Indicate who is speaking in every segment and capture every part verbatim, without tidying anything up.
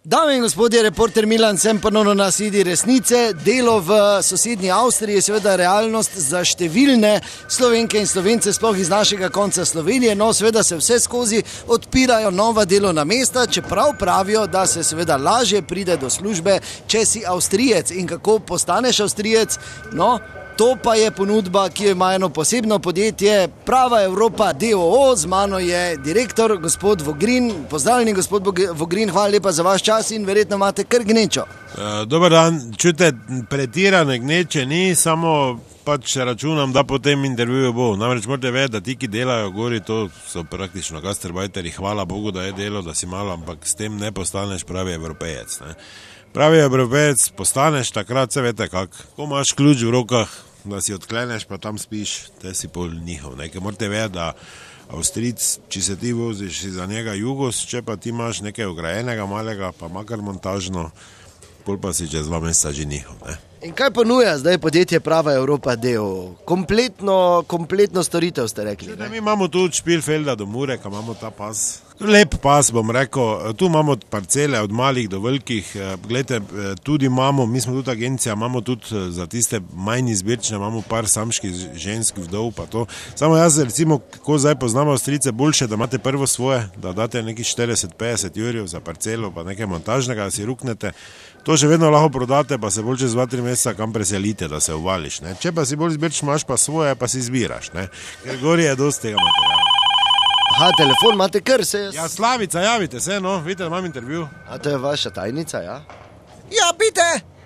Speaker 1: Dame in gospodje, reporter Milan, sem ponovno na sedi resnice. Delo v sosednji Avstriji je seveda realnost za številne Slovenke in Slovence, sploh iz našega konca Slovenije. No, seveda se vse skozi odpirajo nova delovna mesta, čeprav pravijo, da se seveda lažje pride do službe, če si Avstrijec. In kako postaneš Avstrijec? No, to pa je ponudba, ki jo ima eno posebno podjetje, Prava Evropa d o o. Z mano je direktor, gospod Vogrin. Pozdravljeni, gospod Vogrin, hvala lepa za vaš čas in verjetno imate kar gnečo.
Speaker 2: Uh, dober dan, čujte, pretirane gneče ni, samo pač računam, da po tem intervjuju bo. Namreč morate vedeti, da ti, ki delajo gori, to so praktično gastarbajteri, hvala Bogu, da je delo, da si malo, ampak s tem ne postaneš pravi evropejec. Ne? Pravi evropejec postaneš takrat, se veste kak, ko imaš ključ v rokah, da si odkleneš, pa tam spiš, te si pol njihov. Nekaj morate vedeti, da Avstrijc, če se ti voziš, si za njega jugos, če pa ti imaš nekaj ograjenega malega, pa makar montažno, pol pa si čez dva meseca že njihov. Ne?
Speaker 1: In kaj ponuja zdaj podjetje Prava Evropa d o o? Kompletno, kompletno storitev ste rekli.
Speaker 2: Ne? Mi imamo tu od Špilfelda do Mure, ko imamo ta pas. Lep pas, bom rekel, tu imamo parcele od malih do velikih, gledajte, tudi imamo, mi smo tudi agencija, imamo tudi za tiste manj izbirčne, imamo par samških žensk vdov, pa to. Samo jaz, recimo, ko zdaj poznamo Avstrijce, boljše, da imate prvo svoje, da date nekih štirideset petdeset jurjev za parcelo, pa nekaj montažnega, da si ruknete, to še vedno lahko prodate, pa se bolj čez dva tri meseca kam preselite, da se uvališ, ne. Če pa si bolj izbirč, imaš pa svoje, pa si izbiraš, ne, ker gori je dosti tega materijala.
Speaker 1: Aha, telefon imate kar se jaz...
Speaker 2: Ja, Slavica, javite se, no, vidite, da imam intervju.
Speaker 1: A to je vaša tajnica, ja?
Speaker 3: Ja, bitte.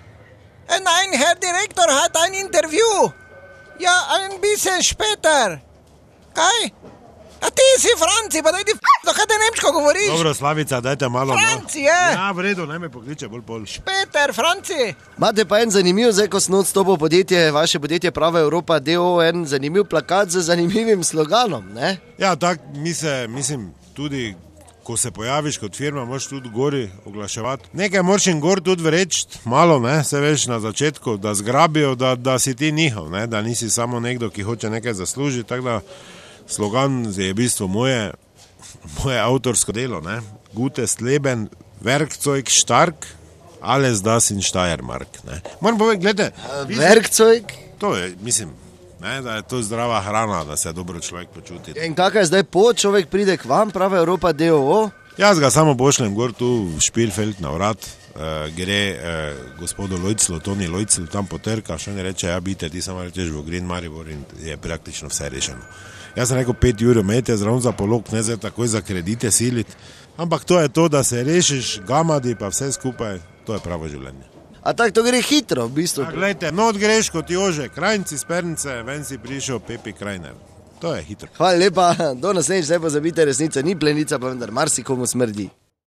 Speaker 3: Nein, Herr Direktor hat ein Interview. Ja, ein bisschen später. Kaj? A ti si Franci, pa daj ti f***, da kaj te nemško govoriš?
Speaker 2: Dobro, Slavica, dajte malo...
Speaker 3: Franci, je?
Speaker 2: Ja, v redu, naj me pokliče bolj pol.
Speaker 3: Špeter, Franci.
Speaker 1: Imate pa en zanimiv, zdaj ko sem odstopil podjetje, vaše podjetje Prava Evropa d o o, en zanimiv plakat z zanimivim sloganom, ne?
Speaker 2: Ja, tak, mi se, mislim, tudi, ko se pojaviš kot firma, moraš tudi gori oglaševati. Nekaj moraš in gor tudi vreči, malo, ne, se veš na začetku, da zgrabijo, da, da si ti njihov, ne, da nisi samo nekdo, ki hoče nekaj zaslužiti, tako da slogan je v bistvu moje, moje avtorsko delo, ne. Gutes Leben, Werkzeug stark, alles das in Steiermark, ne. Moram povedati, gledajte.
Speaker 1: Werkzeug?
Speaker 2: To je, mislim, ne, da je to zdrava hrana, da se dobro človek počuti.
Speaker 1: In kakaj je zdaj pot, človek pride k vam, Prava Evropa d o o?
Speaker 2: Jaz ga samo pošljem gor tu v Špilfeld na vrat, uh, gre uh, gospodu Lojclu, Toni Lojclu, tam potrka, še ne reče, ja, bite, ti samo rečeš v Green Maribor in je praktično vse rešeno. Jaz sem rekel, pet jurjev imejte zraven za polog, ne zdaj takoj za kredite siliti, ampak to je to, da se rešiš, gamadi pa vse skupaj, to je pravo življenje.
Speaker 1: A tako to gre hitro, v bistvu?
Speaker 2: A gledajte, not greš kot Jože, Krajnci z Pernice, ven si prišel Pepi Krajner. To je hitro.
Speaker 1: Hvala lepa, do naslednjič, zdaj pozabite, resnica ni plenica, pa vendar marsikomu smrdi.